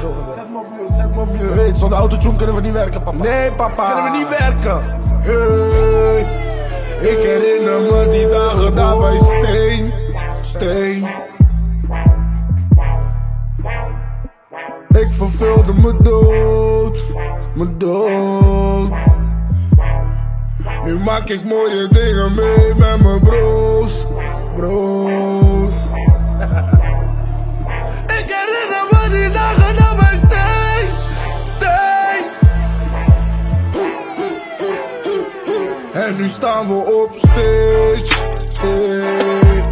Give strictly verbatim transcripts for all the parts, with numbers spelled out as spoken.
Zet me op mute, zet me op mute. Je weet, zonder autotune kunnen we niet werken, papa. Nee, papa. Kunnen we niet werken. Hey. Ik herinner me die dagen daar bij Steen. Steen. Ik vervulde me dood. Me dood. Nu maak ik mooie dingen mee met mijn bro's. Bro's. Ik herinner me die dagen naar mijn Steen. Steen. En nu staan we op stage. Hey.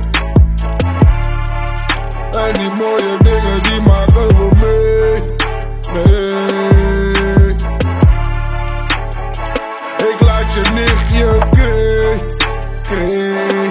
En die mooie dingen die maken we mee. Nee. Ik laat je nichtje kree, kree.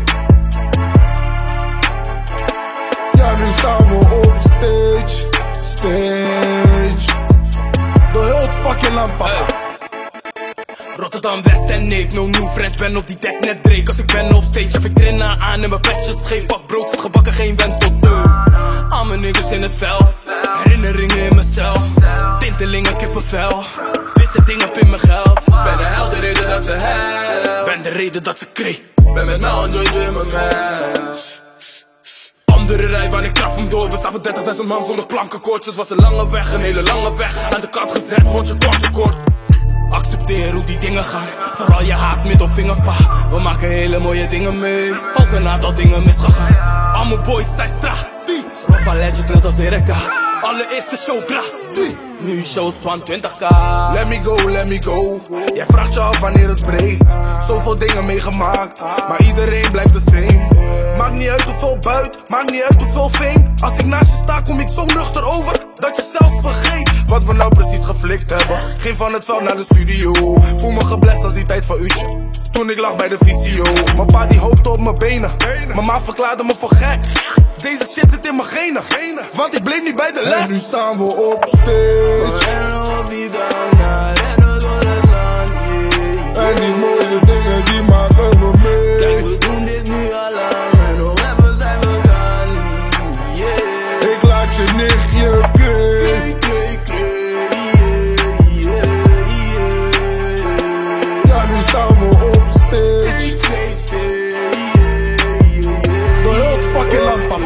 Ja, nu staan we op stage, stage. Door heel het fucking land, papa. Rotterdam, West en Neef, no new friends, ben op die deck net Drake. Als ik ben op stage, heb ik trainen aan en mijn petjes scheef. Pak brood, zit gebakken, geen wend tot deuk. Al mijn niggas in het vel, herinneringen in mezelf. Tintelingen, kippenvel, witte dingen op in mijn geld. Ben de held, de reden dat ze helpt. Ben de reden dat ze kreeg. Ben met Mel en Jojo in mijn mes. Andere rijbaan, ik trap hem door. We staan voor dertigduizend man zonder plankenkoortjes. Was een lange weg, een hele lange weg. Aan de kant gezet, vond je kwam tekort. Accepteer hoe die dingen gaan. Vooral je haat, middelvinger, pa. We maken hele mooie dingen mee. Ook een aantal dingen misgegaan. Al mijn boys zijn straat. Van Legends net als Erika. Allereerste show gratis. Nu shows van twintig k. Let me go, let me go. Jij vraagt je af wanneer het breekt. Zoveel dingen meegemaakt, maar iedereen blijft de same. Maakt niet uit hoeveel buit, maakt niet uit hoeveel fame. Als ik naast je sta, kom ik zo nuchter over dat je zelfs vergeet wat we nou precies geflikt hebben. Ging van het veld naar de studio. Voel me geblest als die tijd van uurtje. Toen ik lag bij de visio. Mijn pa die hoopte op mijn benen. Mijn ma verklaarde me voor gek. Deze shit zit in mijn genen, want ik bleef niet bij de les. En nu staan we op stage. Rennen op die dag, na rennen door het land, yeah. En die mooie dingen die maken we mee. Kijk, we doen dit nu al lang en nog even zijn we gaan, yeah. Ik laat je nichtje kree, kree, kree, yeah, yeah, yeah. Ja, nu staan we op stage. Stage, stage, stage, yeah, yeah, yeah. Door heel het fucking land, papa.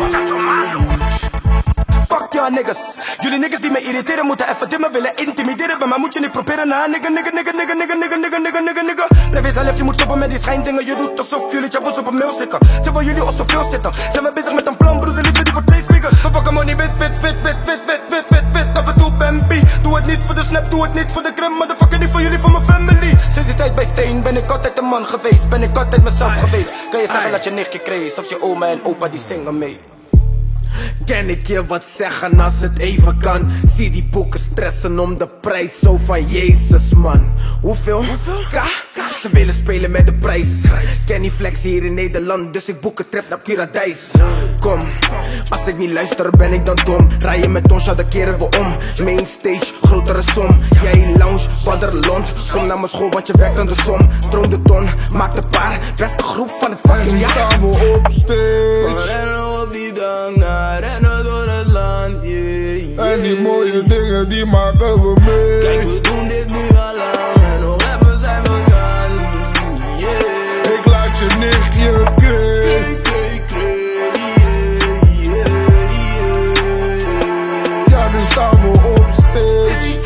Fuck ja niggas. Jullie niggas die me irriteren moeten even dimmen willen intimideren. Bij mij moet je niet proberen na nigga, nigga, nigga, nigga, nigga, nigga, nigga, nigga, nigga, nigga. Blijf jezelf, je moet stoppen met die schijndingen. Je doet alsof jullie tjabos op een mail stikken. Terwijl jullie al zoveel zitten. Zijn we bezig met een plan, broeder, liefde die wordt steeds bigger. We pakken money, wit, wit, wit, wit, wit, wit, wit, wit, wit. Af en toe Bambi. Doe het niet voor de snap, doe het niet voor de gram. Motherfucker, niet voor jullie, voor mijn family. Sinds die tijd bij Steen ben ik altijd een man geweest. Ben ik altijd mezelf geweest. Kan je zeggen dat je nichtje kreeg, of je oma en opa die zingen mee. Kan ik je wat zeggen als het even kan? Zie die boeken stressen om de prijs, zo van Jezus man. Hoeveel? K? Ze willen spelen met de prijs. Kenny Flex hier in Nederland, dus ik boek een trip naar Paradijs. Kom, als ik niet luister ben ik dan dom. Rijden met ons, ja dan keren we om. Mainstage, grotere som. Jij lounge, Waterland. Kom naar mijn school want je werkt aan de som. Droom de ton, maak de paar. Beste groep van het fucking jaar. En nu staan we op stage. Rennen op die dag, na rennen door het land, yeah, yeah. En die mooie dingen die maken we mee. Kijk, we doen dit nu al lang en nog even zijn we gaan, yeah. Ik laat je nichtje kree, kree, kree, yeah, yeah, yeah. Ja, nu staan we op stage.